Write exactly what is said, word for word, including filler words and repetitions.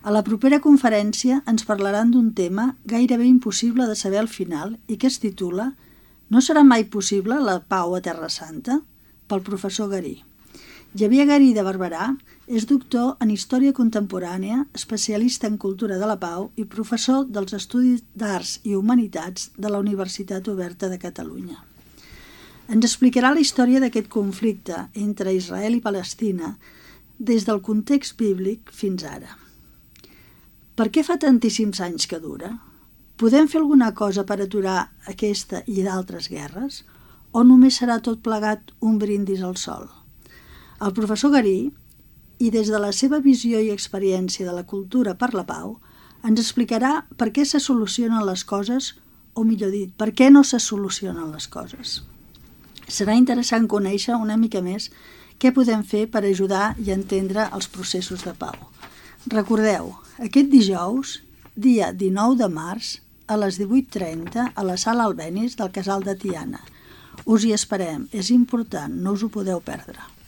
A la propera conferència ens parlaran d'un tema gairebé impossible de saber al final i que es titula «No serà mai possible la pau a Terra Santa?» pel professor Garí. Xavier Garí de Barberà és doctor en Història Contemporània, especialista en Cultura de la Pau i professor dels Estudis d'Arts i Humanitats de la Universitat Oberta de Catalunya. Ens explicarà la història d'aquest conflicte entre Israel i Palestina des del context bíblic fins ara. Per què fa tantíssims anys que dura? Podem fer alguna cosa per aturar aquesta i d'altres guerres? O només serà tot plegat un brindis al sol? El professor Garí, i des de la seva visió i experiència de la cultura per la pau, ens explicarà per què se solucionen les coses, o millor dit, per què no se solucionen les coses. Serà interessant conèixer una mica més què podem fer per ajudar i entendre els processos de pau. Recordeu, aquest dijous, dia dinou de març, a les divuit trenta, a la sala Albéniz del Casal de Tiana. Us hi esperem, és important, no us ho podeu perdre.